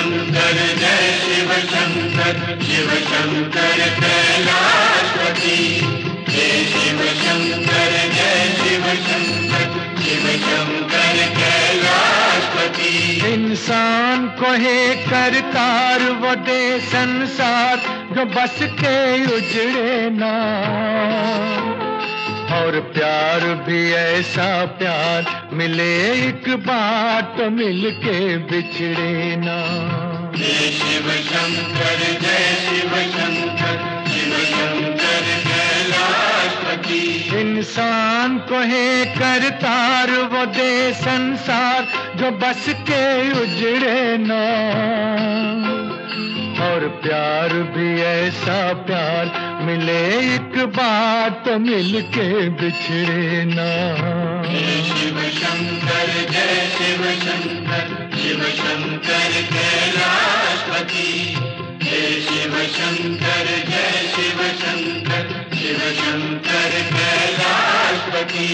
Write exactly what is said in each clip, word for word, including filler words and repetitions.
शंकर जय शिव शंकर, शिव शंकर कैलाशपति। जय शिव शंकर जय शिव शंकर, शिव शंकर कैलाशपति। इंसान को है करतार वो दे संसार, जो बस के उजड़े ना। और प्यार भी ऐसा प्यार मिले एक बार तो मिलके बिछड़े ना। जय शिव शंकर जय शिव शंकर, शिव शंकर कैलाशपति। इंसान को है करतार वो दे संसार, जो बस के उजड़े ना। और प्यार भी ऐसा प्यार मिले एक बार तो मिलके बिछड़े ना। जय शिव शंकर जय शिव शंकर, शिव शंकर कैलाशपति। जय शिव शंकर जय शिव शंकर, शिव शंकर कैलाशपति।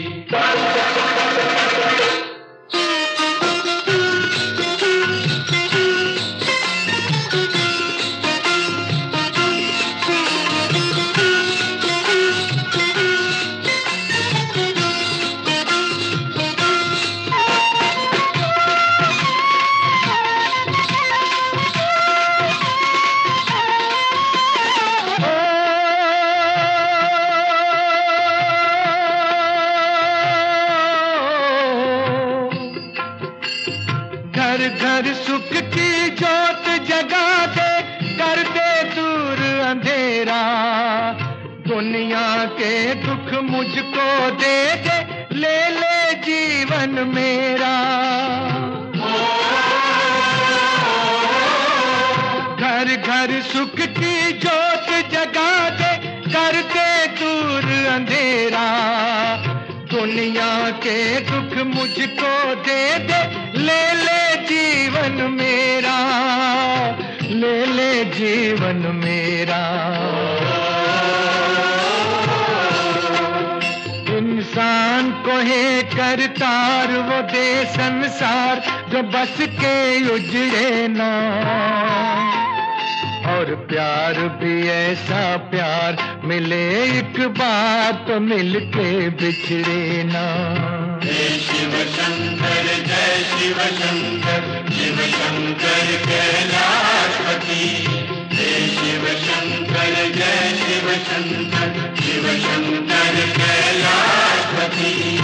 घर घर सुख की जोत जगा दे, कर दे दूर अंधेरा। दुनिया के दुख मुझको दे दे, ले ले जीवन मेरा। घर घर सुख की जोत जगा दे, कर दे दूर अंधेरा। दुनिया के दुख मुझको दे दे, ले ले जीवन मेरा, ले ले जीवन मेरा। इंसान को है करतार वो दे संसार, जो बस के उजड़े ना। और प्यार भी ऐसा प्यार मिले एक बार तो मिलके बिछड़े ना। जय शिव शंकर जय शिव शंकर, शिव शंकर कैलाशपति। जय शिव शंकर जय शिव शंकर, शिव शंकर कैलाशपति।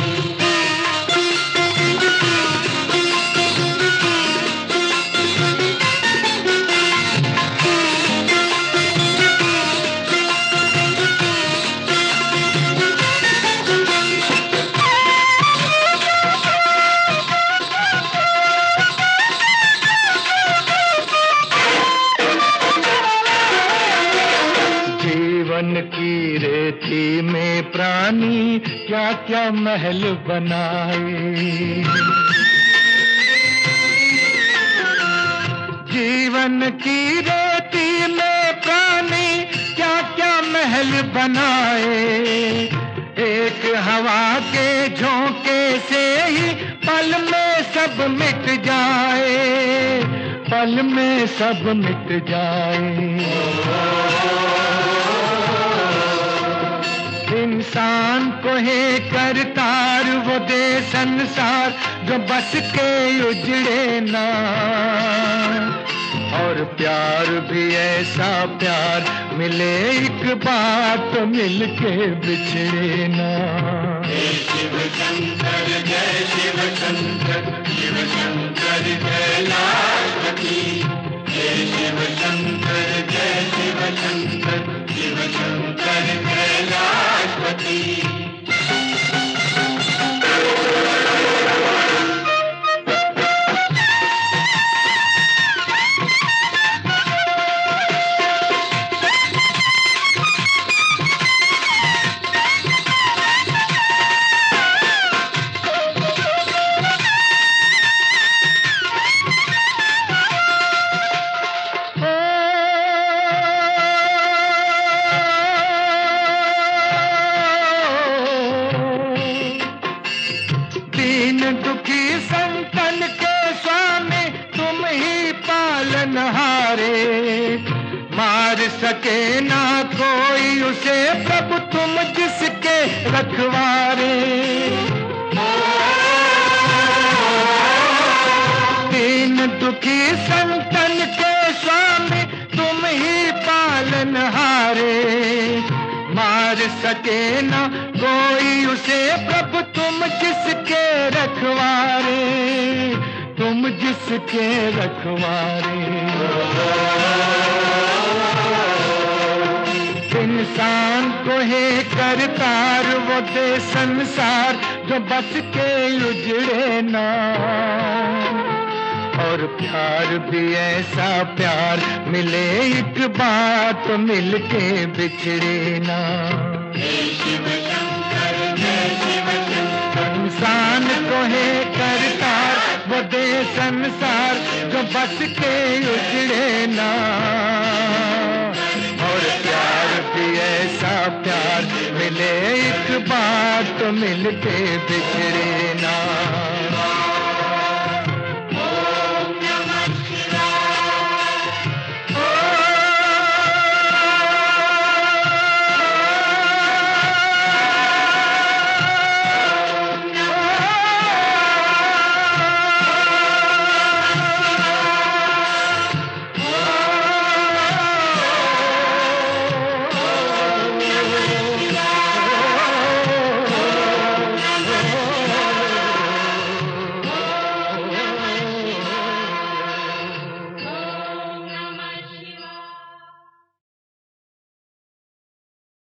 जीवन की रेती में प्राणी क्या क्या महल बनाए। जीवन की रेती में प्राणी क्या क्या महल बनाए। एक हवा के झोंके से ही पल में सब मिट जाए, पल में सब मिट जाए। इंसान को है करतार वो दे संसार, जो बस के उजड़े ना। और प्यार भी ऐसा प्यार मिले एक बार तो मिलके बिछड़े ना। जय शिव शंकर जय शिव शंकर, शिव शंकर कैलाशपति। जय शिव शंकर जय शिव शंकर, शिव शंकर कैलाशपति। पालनहारे, मार सके ना कोई उसे प्रभु तुम जिसके रखवारे। दीन दुखी संतन के स्वामी तुम ही पालनहारे, मार सके ना कोई उसे प्रभु तुम जिसके रखवारे, तुम जिसके रखवारे। इंसान को है करतार वो दे संसार जो बस के उजड़े ना, और प्यार भी ऐसा प्यार मिले एक बार तो मिल के बिछड़े ना। इंसान को है करतार वो दे संसार जो बस के उजड़े ना, और प्यार भी ऐसा प्यार मिले एक बार तो मिल के बिछड़े ना।